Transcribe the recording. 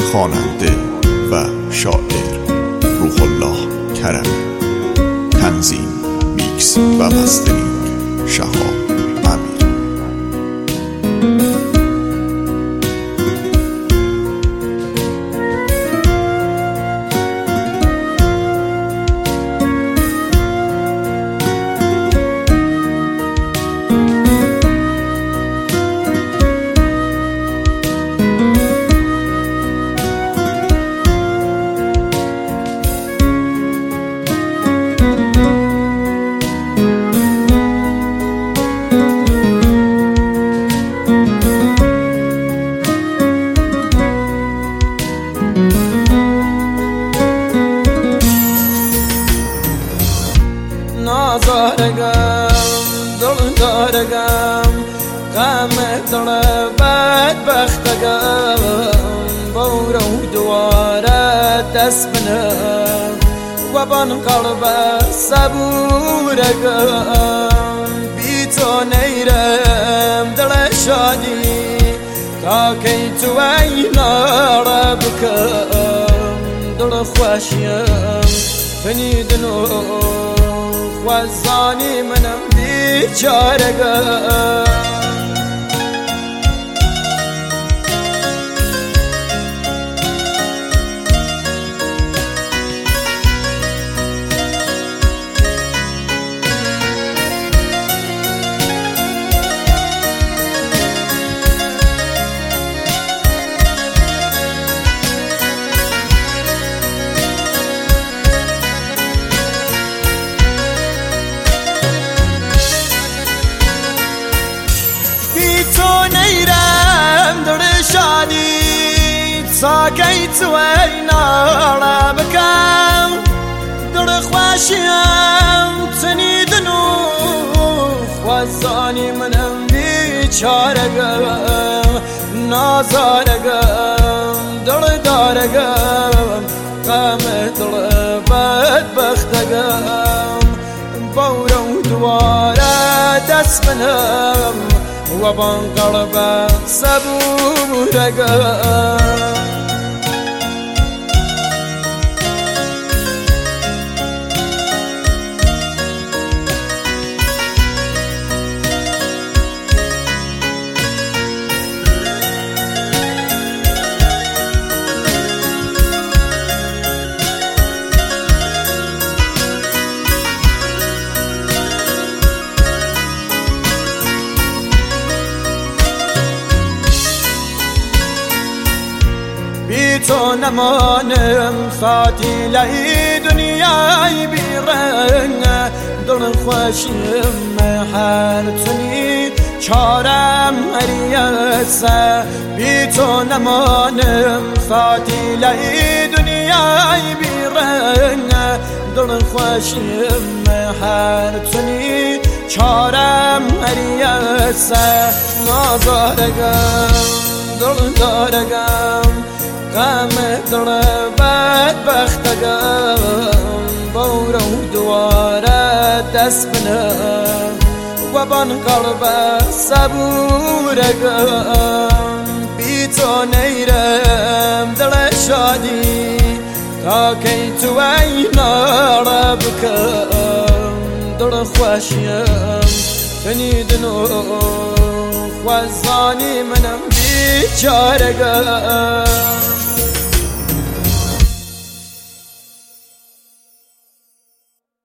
خواننده و شاعر روح الله کرمی. تنظیم، میکس و مسترینگ شهاب امیر. دل دارگم غم دل بدبختگم بورو دواره دست بنم و بان قلب صبورگم بی تو نیرم دل شادی تا کی تو اینا را بکم دل خوشیم فنیدنو خوزانی منم بیچارگم نیرم در شادی ساکی تو اینا را بکم در خوشیم تنیدنو خوزانی منم بیچارگم نازارگم در دارگم غم دل بدبختگم بورو دواره دست بنم و بان قلب صبورگم بی تو نمانم فاتیلای دنیای بیرنگ دل خوشیم هر تونی چارم هریسه بی تو نمانم فاتیلای دنیای بیرنگ دل خوشیم هر تونی چارم هریسه نازارگم دل دارگم غم دل بدبختگم بورو دواره دست بنم و بان قلب صبورگم بی تو نیرم دل شادی تا کی تو اینا را بکم دل خوشیم فنیدنو خوزانی منم بیچارگم